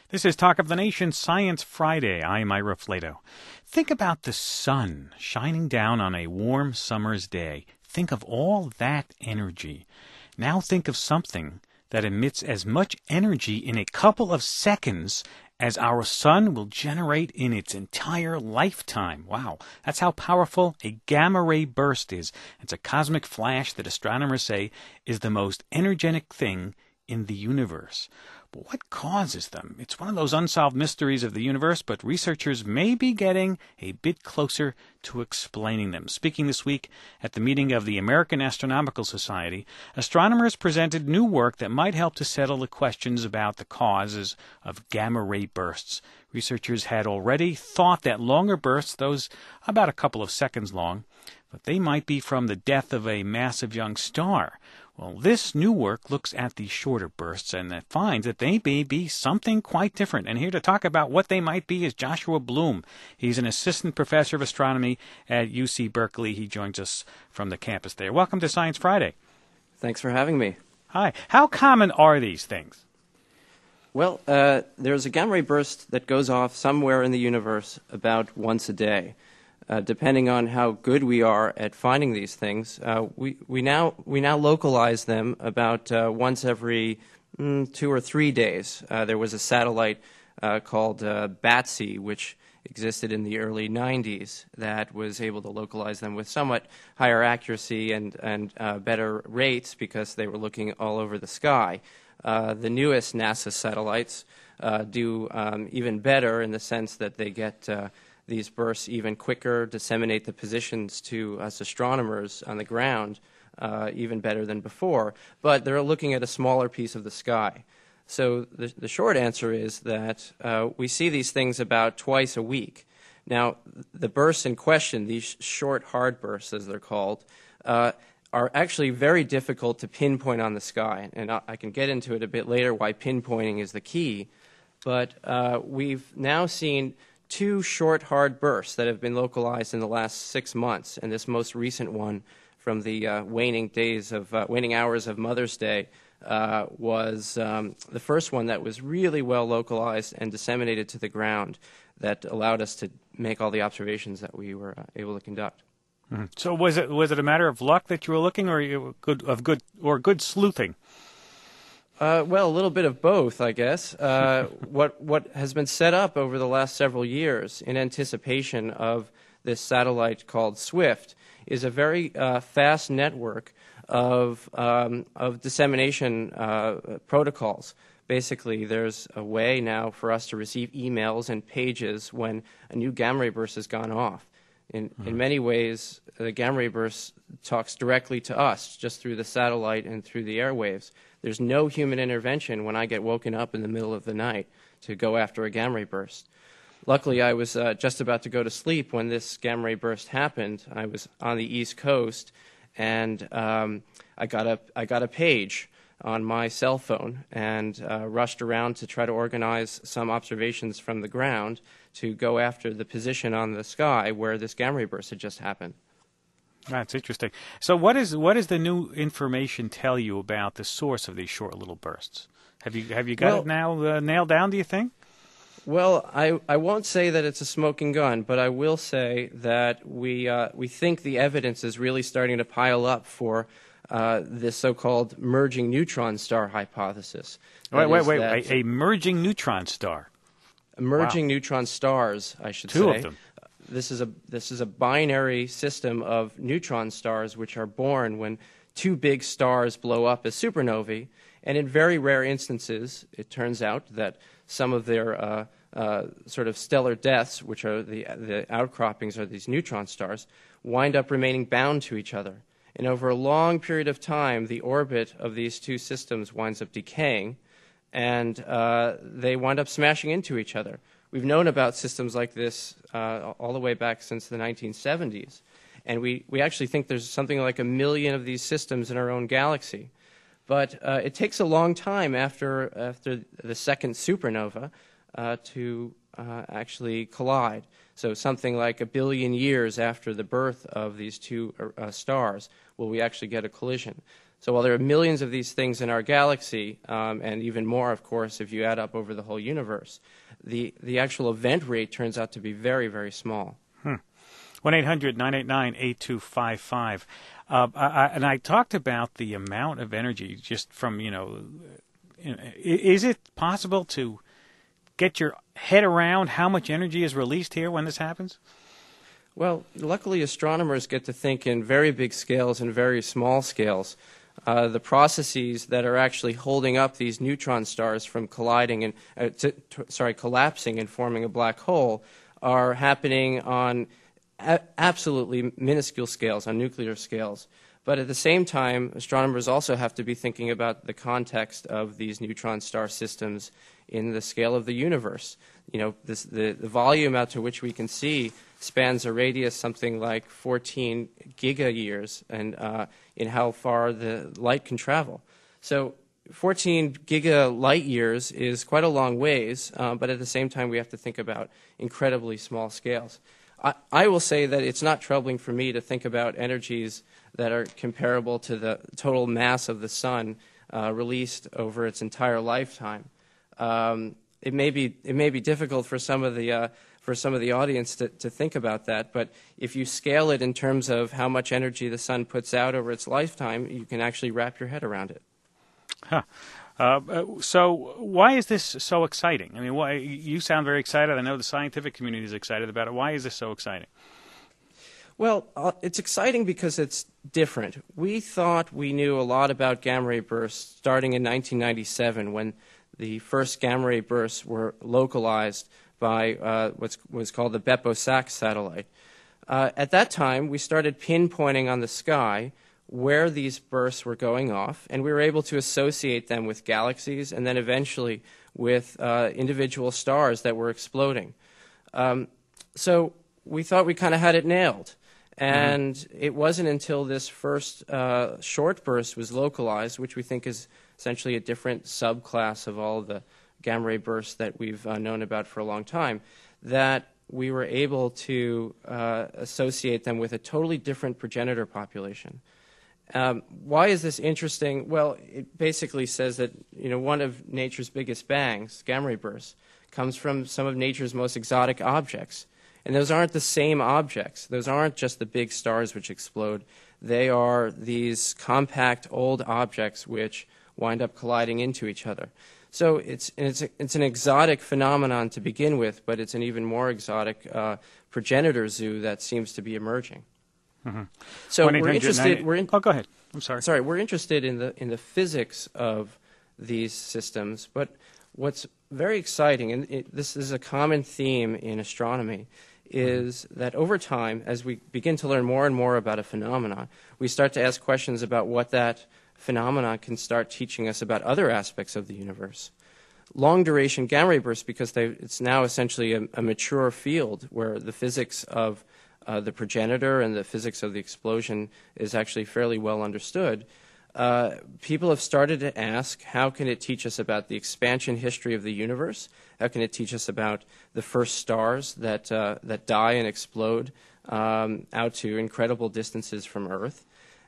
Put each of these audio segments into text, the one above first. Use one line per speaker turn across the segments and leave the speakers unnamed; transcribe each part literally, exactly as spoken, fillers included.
This is Talk of the Nation Science Friday. I'm Ira Flato. Think about the sun shining down on a warm summer's day. Think of all that energy. Now think of something that emits as much energy in a couple of seconds as our sun will generate in its entire lifetime. Wow, that's how powerful a gamma ray burst is. It's a cosmic flash that astronomers say is the most energetic thing in the universe. But what causes them? It's one of those unsolved mysteries of the universe, but researchers may be getting a bit closer to explaining them. Speaking this week at the meeting of the American Astronomical Society, astronomers presented new work that might help to settle the questions about the causes of gamma ray bursts. Researchers had already thought that longer bursts, those about a couple of seconds long, but they might be from the death of a massive young star. Well, this new work looks at the shorter bursts and it finds that they may be something quite different. And here to talk about what they might be is Joshua Bloom. He's an assistant professor of astronomy at U C Berkeley. He joins us from the campus there. Welcome to Science Friday.
Thanks for having me.
Hi. How common are these things?
Well, uh, there's a gamma ray burst that goes off somewhere in the universe about once a day. Uh, depending on how good we are at finding these things, uh, we, we, now, we now localize them about uh, once every mm, two or three days. Uh, there was a satellite uh, called uh, BATSI, which existed in the early nineties, that was able to localize them with somewhat higher accuracy and, and uh, better rates because they were looking all over the sky. Uh, the newest NASA satellites uh, do um, even better in the sense that they get uh, these bursts even quicker, disseminate the positions to us astronomers on the ground uh, even better than before, but they're looking at a smaller piece of the sky. So the, the short answer is that uh, we see these things about twice a week. Now, the bursts in question, these short hard bursts as they're called, uh, are actually very difficult to pinpoint on the sky, and I, I can get into it a bit later why pinpointing is the key, but uh, we've now seen two short, hard bursts that have been localized in the last six months, and this most recent one from the uh, waning days of uh, waning hours of Mother's Day uh, was um, the first one that was really well localized and disseminated to the ground that allowed us to make all the observations that we were uh, able to conduct.
Mm-hmm. So was it was it a matter of luck that you were looking, or you were good of good or good sleuthing?
Uh, well, a little bit of both, I guess. Uh, what what has been set up over the last several years in anticipation of this satellite called SWIFT is a very uh, fast network of um, of dissemination uh, protocols. Basically, there's a way now for us to receive emails and pages when a new gamma ray burst has gone off. In mm-hmm. in many ways, the gamma ray burst talks directly to us, just through the satellite and through the airwaves. There's no human intervention when I get woken up in the middle of the night to go after a gamma ray burst. Luckily, I was uh, just about to go to sleep when this gamma ray burst happened. I was on the East Coast, and um, I got a I got a page on my cell phone and uh, rushed around to try to organize some observations from the ground to go after the position on the sky where this gamma ray burst had just happened.
That's interesting. So what is what does the new information tell you about the source of these short little bursts? Have you have you got
well,
it now uh, nailed down, do you think?
Well, I, I won't say that it's a smoking gun, but I will say that we uh, we think the evidence is really starting to pile up for uh, this so-called merging neutron star hypothesis.
Wait, wait, wait, wait, a merging neutron star.
Merging
wow.
neutron stars, I should
Two
say.
Two of them.
This is a this is a binary system of neutron stars which are born when two big stars blow up as supernovae, and in very rare instances, it turns out that some of their uh, uh, sort of stellar deaths, which are the the outcroppings of these neutron stars, wind up remaining bound to each other. And over a long period of time, the orbit of these two systems winds up decaying, and uh, they wind up smashing into each other. We've known about systems like this uh, all the way back since the nineteen seventies, and we, we actually think there's something like a million of these systems in our own galaxy. But uh, it takes a long time after, after the second supernova uh, to uh, actually collide. So something like a billion years after the birth of these two uh, stars will we actually get a collision. So while there are millions of these things in our galaxy, um, and even more, of course, if you add up over the whole universe, the, the actual event rate turns out to be very, very small.
Hmm. one eight hundred nine eight nine eight two five five. Uh, I, and I talked about the amount of energy just from, you know, is it possible to get your head around how much energy is released here when this happens?
Well, luckily astronomers get to think in very big scales and very small scales. Uh, the processes that are actually holding up these neutron stars from colliding and, uh, to, to, sorry, collapsing and forming a black hole are happening on a absolutely minuscule scales, on nuclear scales. But at the same time, astronomers also have to be thinking about the context of these neutron star systems in the scale of the universe. You know, this, the, the volume out to which we can see spans a radius something like fourteen giga-years and, uh, in how far the light can travel. So fourteen giga-light-years is quite a long ways, uh, but at the same time we have to think about incredibly small scales. I, I will say that it's not troubling for me to think about energies that are comparable to the total mass of the sun uh, released over its entire lifetime. Um, it may be it may be difficult for some of the uh, for some of the audience to, to think about that, but if you scale it in terms of how much energy the sun puts out over its lifetime, you can actually wrap your head around it.
Huh. Uh, so why is this so exciting? I mean, why, you sound very excited. I know the scientific community is excited about it. Why is this so exciting?
Well, uh, it's exciting because it's different. We thought we knew a lot about gamma ray bursts starting in nineteen ninety-seven when the first gamma ray bursts were localized by uh, what was called the Beppo-Sachs satellite. Uh, at that time, we started pinpointing on the sky where these bursts were going off, and we were able to associate them with galaxies and then eventually with uh, individual stars that were exploding. Um, so we thought we kind of had it nailed. And mm-hmm. It wasn't until this first uh, short burst was localized, which we think is essentially a different subclass of all of the gamma ray bursts that we've uh, known about for a long time, that we were able to uh, associate them with a totally different progenitor population. Um, why is this interesting? Well, it basically says that, you know, one of nature's biggest bangs, gamma ray bursts, comes from some of nature's most exotic objects. And those aren't the same objects. Those aren't just the big stars which explode. They are these compact old objects which wind up colliding into each other. So it's, it's, a, it's an exotic phenomenon to begin with, but it's an even more exotic uh, progenitor zoo that seems to be emerging.
Mm-hmm.
So we're interested. We're in,
oh, go ahead. I'm sorry.
Sorry, we're interested in the in the physics of these systems. But what's very exciting, and it, this is a common theme in astronomy, is mm-hmm. that over time, as we begin to learn more and more about a phenomenon, we start to ask questions about what that phenomenon can start teaching us about other aspects of the universe. Long-duration gamma ray bursts, because they, it's now essentially a, a mature field where the physics of Uh, the progenitor and the physics of the explosion is actually fairly well understood. Uh, people have started to ask, how can it teach us about the expansion history of the universe? How can it teach us about the first stars that, uh, that die and explode um, out to incredible distances from Earth?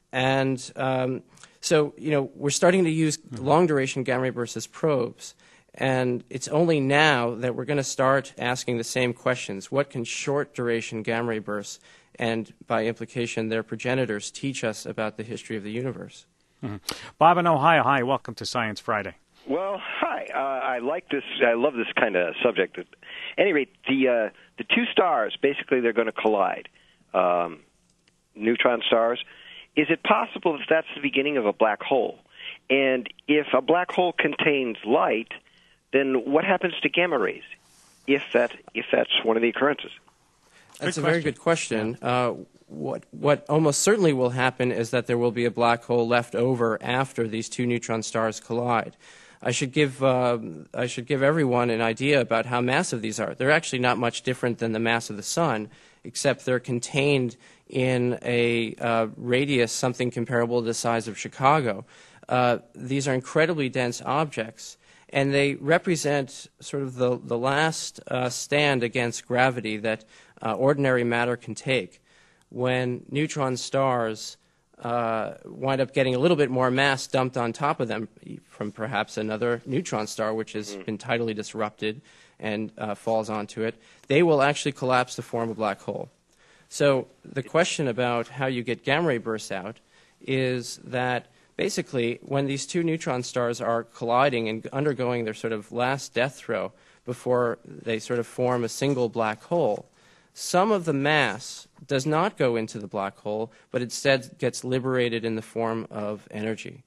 And um, so, you know, we're starting to use long-duration gamma ray bursts as probes. And it's only now that we're going to start asking the same questions. What can short-duration gamma ray bursts, and by implication their progenitors, teach us about the history of the universe?
Mm-hmm. Bob in Ohio, hi. Welcome to Science Friday.
Well, hi. Uh, I like this. I love this kind of subject. At any rate, the, uh, the two stars, basically they're going to collide, um, neutron stars. Is it possible that that's the beginning of a black hole? And if a black hole contains light, then what happens to gamma rays if that if that's one of the occurrences?
That's a very good question. Uh, what what almost certainly will happen is that there will be a black hole left over after these two neutron stars collide. I should give uh, I should give everyone an idea about how massive these are. They're actually not much different than the mass of the sun, except they're contained in a uh, radius something comparable to the size of Chicago. Uh, these are incredibly dense objects. And they represent sort of the, the last uh, stand against gravity that uh, ordinary matter can take. When neutron stars uh, wind up getting a little bit more mass dumped on top of them from perhaps another neutron star, which has mm. been tidally disrupted and uh, falls onto it, they will actually collapse to form a black hole. So the question about how you get gamma ray bursts out is that basically when these two neutron stars are colliding and undergoing their sort of last death throw before they sort of form a single black hole, some of the mass does not go into the black hole, but instead gets liberated in the form of energy.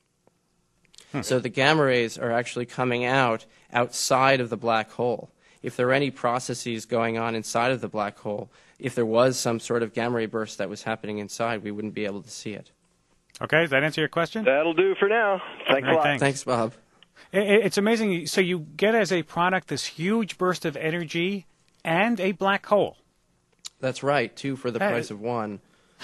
Hmm. So the gamma rays are actually coming out outside of the black hole. If there are any processes going on inside of the black hole, if there was some sort of gamma ray burst that was happening inside, we wouldn't be able to see it.
Okay, does that answer your question?
That'll do for now. Thanks
right,
a lot.
Thanks.
Thanks, Bob.
It's amazing. So you get as a product this huge burst of energy and a black hole.
That's right, two for the
that,
price of one.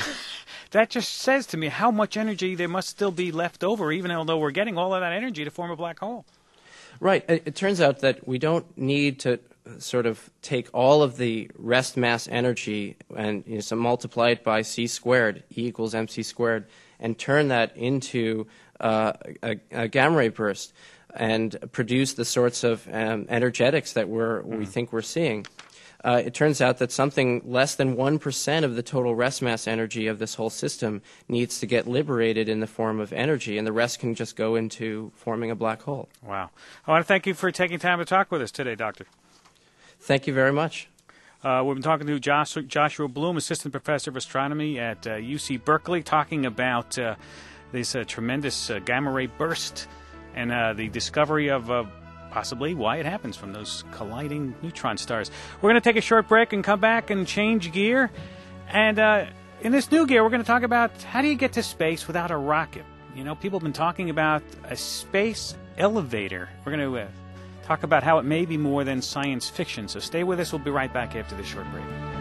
That just says to me how much energy there must still be left over, even although we're getting all of that energy to form a black hole.
Right. It, it turns out that we don't need to sort of take all of the rest mass energy and you know, so multiply it by c squared, E equals mc squared, and turn that into uh, a, a gamma ray burst and produce the sorts of um, energetics that we're, mm. we think we're seeing. Uh, it turns out that something less than one percent of the total rest mass energy of this whole system needs to get liberated in the form of energy, and the rest can just go into forming a black hole.
Wow. I want to thank you for taking time to talk with us today, Doctor.
Thank you very much.
Uh, we've been talking to Josh, Joshua Bloom, Assistant Professor of Astronomy at uh, U C Berkeley, talking about uh, this uh, tremendous uh, gamma ray burst and uh, the discovery of uh, possibly why it happens from those colliding neutron stars. We're going to take a short break and come back and change gear. And uh, in this new gear, we're going to talk about how do you get to space without a rocket. You know, people have been talking about a space elevator. We're going to uh, talk about how it may be more than science fiction. So stay with us. We'll be right back after this short break.